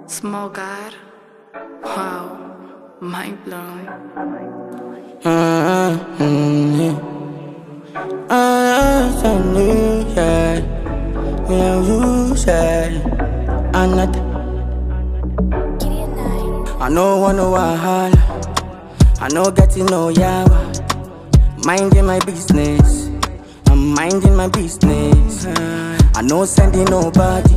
Small God, wow, mind blown. I know wanna wahala, I know getting no yawa. Minding my business, I'm minding my business. I know sending nobody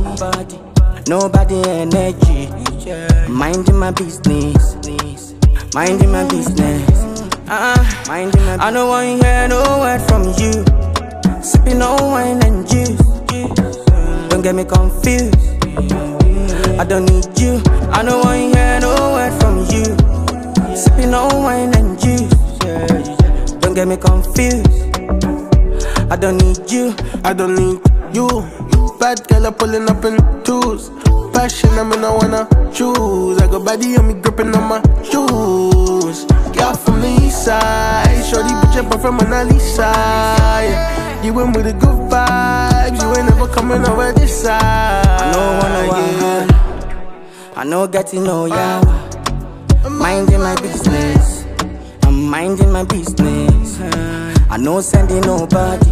energy. Minding my business, minding my business. I don't want to hear no word from you. Sipping on wine and juice. Don't get me confused. I don't need you. I don't want to hear no word from you. Sipping on wine and juice. Don't get me confused. I don't need you. I don't need you. Bad girl, I'm pulling up in twos. Passion, I mean, I wanna choose. I got body on me gripping on my shoes. Girl from the east side, shorty bitch up from Mona Lisa. Yeah. You went with the good vibes, you ain't never coming over this side. I know wanna wahala, I know getting no yawa. Minding my business, I'm minding my business. I know sending nobody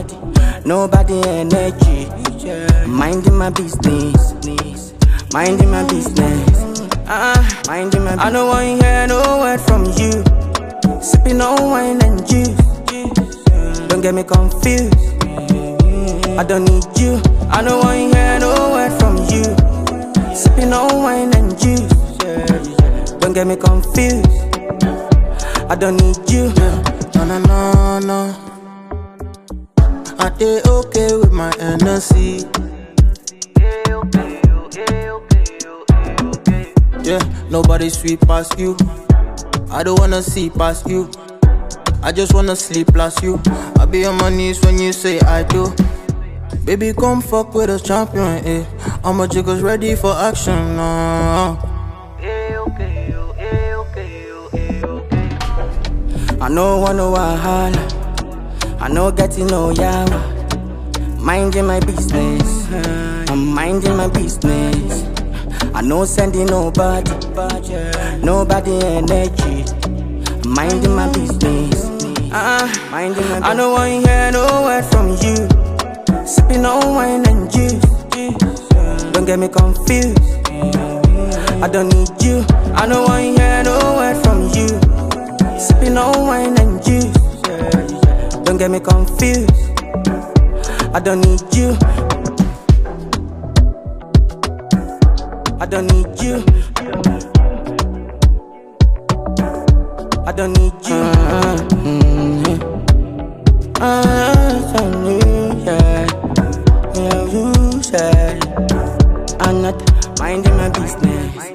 energy. Minding my business, minding my business. Minding my business. I don't want to hear no word from you. Sipping on wine and juice. Don't get me confused. I don't need you. I don't want to hear no word from you. Sipping on wine and juice. Don't get me confused. I don't need you. No. I did okay with my NSC. Yeah, nobody sweet past you. I don't wanna see past you. I just wanna sleep past you. I be on my knees when you say I do. Baby, come fuck with us, champion, eh. All my jiggles ready for action, I know wanna wahala, I know getting no yawa. Minding my business, I'm minding my business. I know sending nobody energy. Minding my business, minding my business. I don't want to hear no word from you. Sipping on wine and juice. Don't get me confused. I don't need you. I don't want to hear no word from you. Sipping on wine and juice. Don't get me confused. I don't need you. I don't need you. I don't need you. I'm not minding my business.